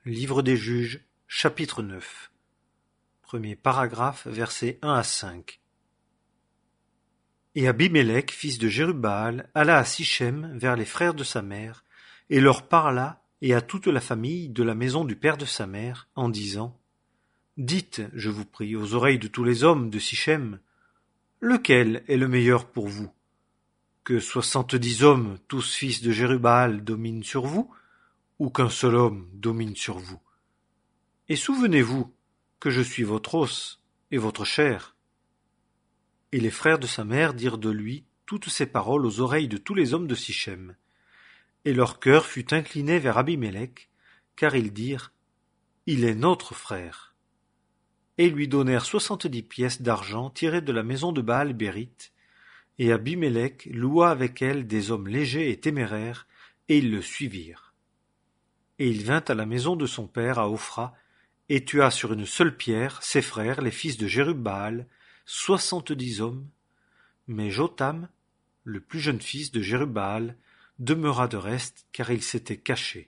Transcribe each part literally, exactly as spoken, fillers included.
Livre des Juges, chapitre neuf. Premier paragraphe, versets un à cinq. Et Abimélec, fils de Jérubbaal, alla à Sichem vers les frères de sa mère, et leur parla, et à toute la famille de la maison du père de sa mère, en disant : Dites, je vous prie, aux oreilles de tous les hommes de Sichem, lequel est le meilleur pour vous ? Que soixante-dix hommes, tous fils de Jérubbaal, dominent sur vous, ou qu'un seul homme domine sur vous ? Et souvenez-vous que je suis votre os et votre chair. Et les frères de sa mère dirent de lui toutes ces paroles aux oreilles de tous les hommes de Sichem. Et leur cœur fut incliné vers Abimélec, car ils dirent : Il est notre frère. Et ils lui donnèrent soixante-dix pièces d'argent tirées de la maison de Baal-Bérith, et Abimélec loua avec elles des hommes légers et téméraires, et ils le suivirent. Et il vint à la maison de son père à Ophra, et tua sur une seule pierre ses frères, les fils de Jérubbaal, soixante-dix hommes. Mais Jotham, le plus jeune fils de Jérubbaal, demeura de reste, car il s'était caché.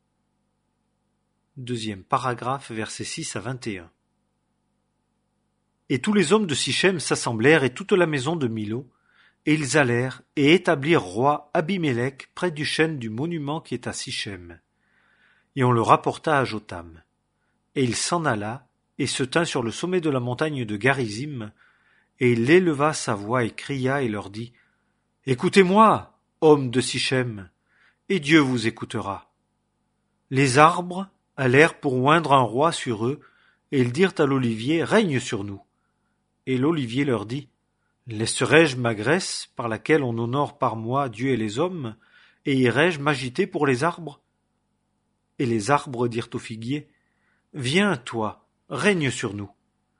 Deuxième paragraphe, versets six à vingt et un. Et tous les hommes de Sichem s'assemblèrent, et toute la maison de Milo, et ils allèrent et établirent roi Abimélec près du chêne du monument qui est à Sichem. Et on le rapporta à Jotham. Et il s'en alla, et se tint sur le sommet de la montagne de Garizim, et il éleva sa voix et cria et leur dit : Écoutez-moi, hommes de Sichem, et Dieu vous écoutera. Les arbres allèrent pour oindre un roi sur eux, et ils dirent à l'olivier : Règne sur nous. Et l'olivier leur dit : Laisserai-je ma graisse, par laquelle on honore par moi Dieu et les hommes, et irai-je m'agiter pour les arbres ? Et les arbres dirent au figuier : Viens, toi, règne sur nous.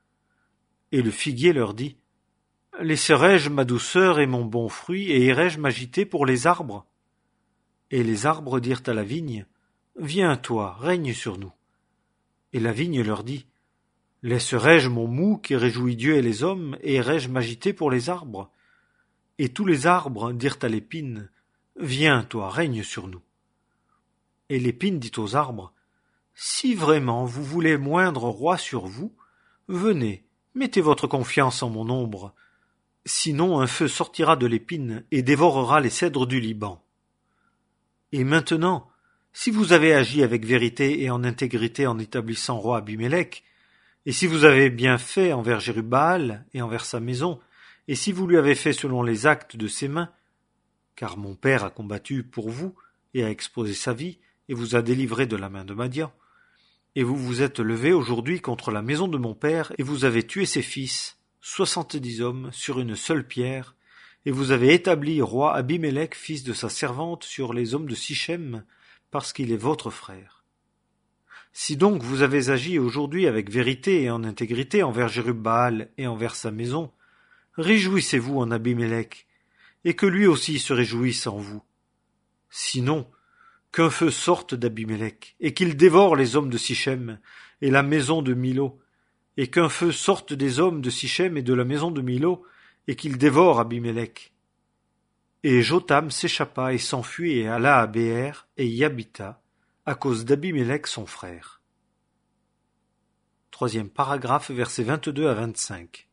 Et le figuier leur dit : Laisserai-je ma douceur et mon bon fruit, et irai-je m'agiter pour les arbres ? Et les arbres dirent à la vigne : Viens, toi, règne sur nous. Et la vigne leur dit : Laisserai-je mon mou qui réjouit Dieu et les hommes, et irai-je m'agiter pour les arbres ? Et tous les arbres dirent à l'épine : Viens, toi, règne sur nous. Et l'épine dit aux arbres : Si vraiment vous voulez moindre roi sur vous, venez, mettez votre confiance en mon ombre. Sinon un feu sortira de l'épine et dévorera les cèdres du Liban. Et maintenant, si vous avez agi avec vérité et en intégrité en établissant roi Abimélec, et si vous avez bien fait envers Jérubbaal et envers sa maison, et si vous lui avez fait selon les actes de ses mains, car mon père a combattu pour vous et a exposé sa vie, et vous a délivré de la main de Madian, et vous vous êtes levé aujourd'hui contre la maison de mon père, et vous avez tué ses fils, soixante-dix hommes, sur une seule pierre, et vous avez établi roi Abimélec, fils de sa servante, sur les hommes de Sichem, parce qu'il est votre frère. Si donc vous avez agi aujourd'hui avec vérité et en intégrité envers Jérubbaal et envers sa maison, réjouissez-vous en Abimélec, et que lui aussi se réjouisse en vous. Sinon, qu'un feu sorte d'Abimélec, et qu'il dévore les hommes de Sichem, et la maison de Milo, et qu'un feu sorte des hommes de Sichem et de la maison de Milo, et qu'il dévore Abimélec. Et Jotham s'échappa et s'enfuit et alla à Béer, et y habita, à cause d'Abimélec son frère. Troisième paragraphe, versets vingt-deux à vingt-cinq.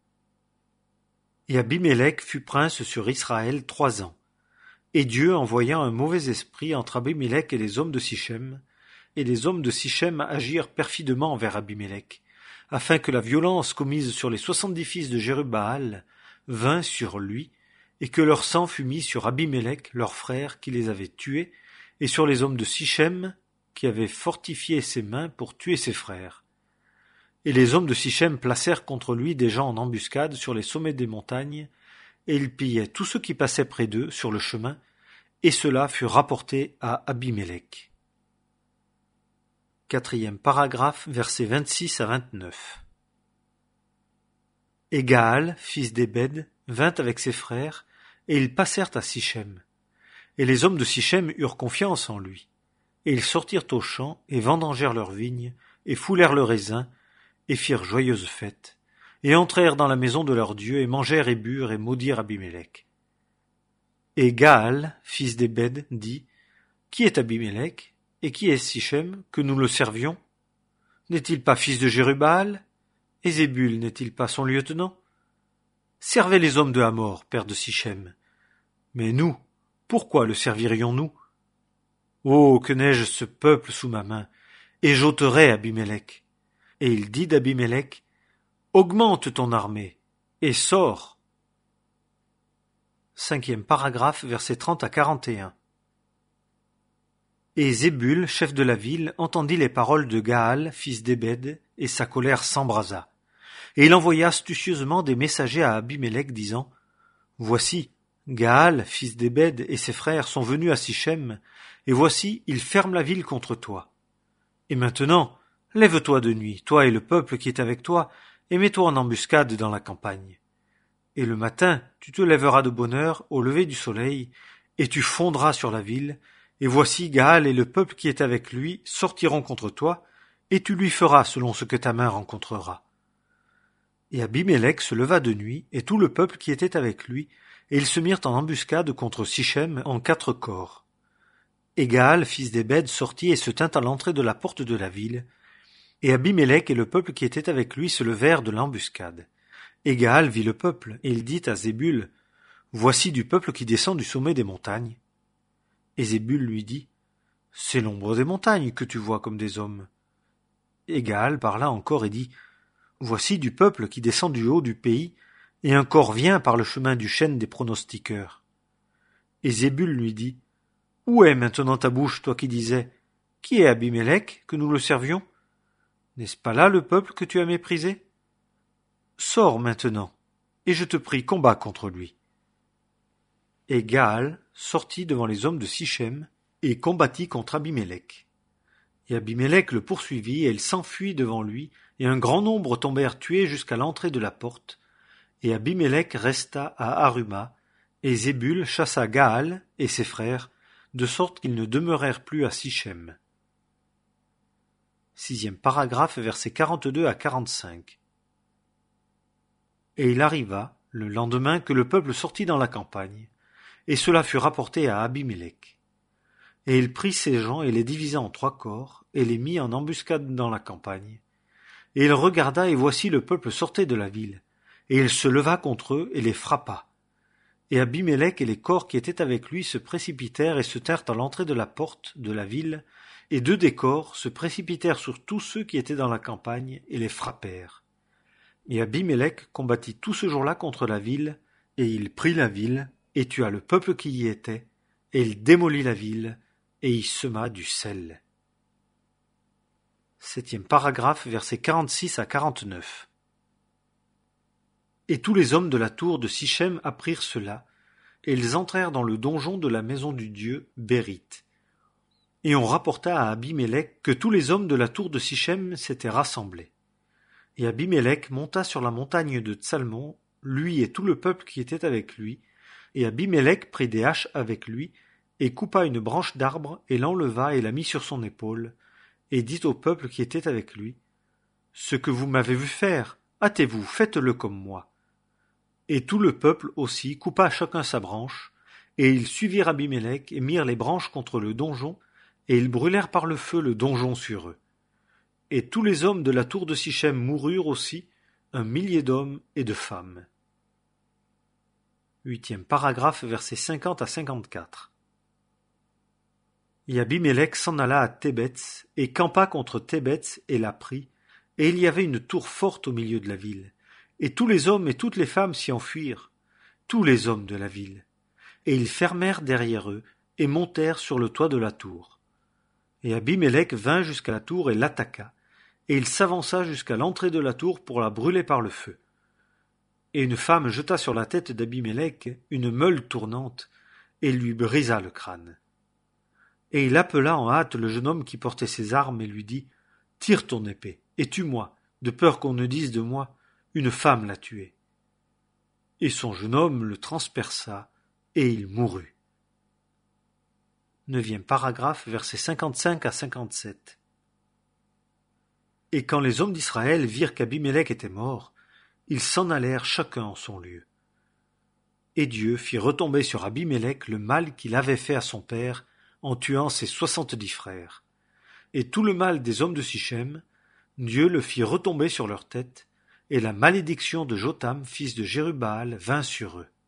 Et Abimélec fut prince sur Israël trois ans. Et Dieu envoya un mauvais esprit entre Abimélec et les hommes de Sichem, et les hommes de Sichem agirent perfidement envers Abimélec, afin que la violence commise sur les soixante-dix fils de Jérubbaal vînt sur lui, et que leur sang fût mis sur Abimélec, leur frère, qui les avait tués, et sur les hommes de Sichem, qui avaient fortifié ses mains pour tuer ses frères. Et les hommes de Sichem placèrent contre lui des gens en embuscade sur les sommets des montagnes, et ils pillaient tous ceux qui passaient près d'eux sur le chemin, et cela fut rapporté à Abimélec. Quatrième paragraphe, versets vingt-six à vingt-neuf. Et Gaal, fils d'Ébed, vint avec ses frères, et ils passèrent à Sichem. Et les hommes de Sichem eurent confiance en lui. Et ils sortirent aux champs, et vendangèrent leurs vignes, et foulèrent le raisin, et firent joyeuse fête, et entrèrent dans la maison de leur Dieu, et mangèrent et burent, et maudirent Abimélec. Et Gaal, fils d'Ébed, dit : Qui est Abimélec ? Et qui est Sichem, que nous le servions? N'est-il pas fils de Jérubbaal? Et Zébul n'est-il pas son lieutenant? Servez les hommes de Hamor, père de Sichem. Mais nous, pourquoi le servirions-nous? Oh, que n'ai-je ce peuple sous ma main, et j'ôterai Abimélec. Et il dit d'Abimélec, augmente ton armée, et sors. Cinquième paragraphe, versets trente à quarante et un. Et Zébul, chef de la ville, entendit les paroles de Gaal, fils d'Ébed, et sa colère s'embrasa. Et il envoya astucieusement des messagers à Abimélec, disant, voici, Gaal, fils d'Ébed, et ses frères sont venus à Sichem, et voici, ils ferment la ville contre toi. Et maintenant, lève-toi de nuit, toi et le peuple qui est avec toi, et mets-toi en embuscade dans la campagne. Et le matin, tu te lèveras de bonne heure au lever du soleil, et tu fondras sur la ville, et voici Gaal et le peuple qui est avec lui sortiront contre toi, et tu lui feras selon ce que ta main rencontrera. Et Abimélec se leva de nuit, et tout le peuple qui était avec lui, et ils se mirent en embuscade contre Sichem en quatre corps. Et Gaal, fils d'Ébed, sortit et se tint à l'entrée de la porte de la ville, et Abimélec et le peuple qui était avec lui se levèrent de l'embuscade. Et Gaal vit le peuple, et il dit à Zébul, voici du peuple qui descend du sommet des montagnes. Et Zébul lui dit, c'est l'ombre des montagnes que tu vois comme des hommes. Et Gaal parla encore et dit, voici du peuple qui descend du haut du pays, et un corps vient par le chemin du chêne des pronostiqueurs. Et Zébul lui dit, où est maintenant ta bouche, toi qui disais, qui est Abimélec, que nous le servions? N'est-ce pas là le peuple que tu as méprisé? Sors maintenant, et je te prie, combat contre lui. Et Gaal sortit devant les hommes de Sichem, et combattit contre Abimélec. Et Abimélec le poursuivit, et il s'enfuit devant lui, et un grand nombre tombèrent tués jusqu'à l'entrée de la porte. Et Abimélec resta à Aruma, et Zébul chassa Gaal et ses frères, de sorte qu'ils ne demeurèrent plus à Sichem. Sixième paragraphe, versets quarante-deux à quarante-cinq. Et il arriva, le lendemain, que le peuple sortit dans la campagne, et cela fut rapporté à Abimélec. Et il prit ces gens et les divisa en trois corps, et les mit en embuscade dans la campagne. Et il regarda, et voici le peuple sortait de la ville, et il se leva contre eux et les frappa. Et Abimélec et les corps qui étaient avec lui se précipitèrent et se tinrent à l'entrée de la porte de la ville, et deux des corps se précipitèrent sur tous ceux qui étaient dans la campagne et les frappèrent. Et Abimélec combattit tout ce jour-là contre la ville, et il prit la ville, et tua le peuple qui y était, et il démolit la ville, et y sema du sel. Septième paragraphe, versets quarante-six à quarante-neuf. Et tous les hommes de la tour de Sichem apprirent cela, et ils entrèrent dans le donjon de la maison du dieu Bérite. Et on rapporta à Abimélec que tous les hommes de la tour de Sichem s'étaient rassemblés. Et Abimélec monta sur la montagne de Tsalmon, lui et tout le peuple qui était avec lui, et Abimélec prit des haches avec lui, et coupa une branche d'arbre, et l'enleva et la mit sur son épaule, et dit au peuple qui était avec lui, « Ce que vous m'avez vu faire, hâtez-vous, faites-le comme moi. » Et tout le peuple aussi coupa chacun sa branche, et ils suivirent Abimélec et mirent les branches contre le donjon, et ils brûlèrent par le feu le donjon sur eux. Et tous les hommes de la tour de Sichem moururent aussi, un millier d'hommes et de femmes. Huitième paragraphe, versets cinquante à cinquante-quatre. Et Abimélec s'en alla à Thébets, et campa contre Thébets et la prit, et il y avait une tour forte au milieu de la ville. Et tous les hommes et toutes les femmes s'y enfuirent, tous les hommes de la ville. Et ils fermèrent derrière eux, et montèrent sur le toit de la tour. Et Abimélec vint jusqu'à la tour et l'attaqua, et il s'avança jusqu'à l'entrée de la tour pour la brûler par le feu. Et une femme jeta sur la tête d'Abimélec une meule tournante, et lui brisa le crâne. Et il appela en hâte le jeune homme qui portait ses armes, et lui dit, « Tire ton épée, et tue-moi, de peur qu'on ne dise de moi, une femme l'a tué. » Et son jeune homme le transperça, et il mourut. Neuvième paragraphe, versets cinquante-cinq à cinquante-sept. Et quand les hommes d'Israël virent qu'Abimélec était mort, ils s'en allèrent chacun en son lieu. Et Dieu fit retomber sur Abimélec le mal qu'il avait fait à son père en tuant ses soixante-dix frères. et tout le mal des hommes de Sichem, Dieu le fit retomber sur leur tête, et la malédiction de Jotham, fils de Jérubbaal, vint sur eux.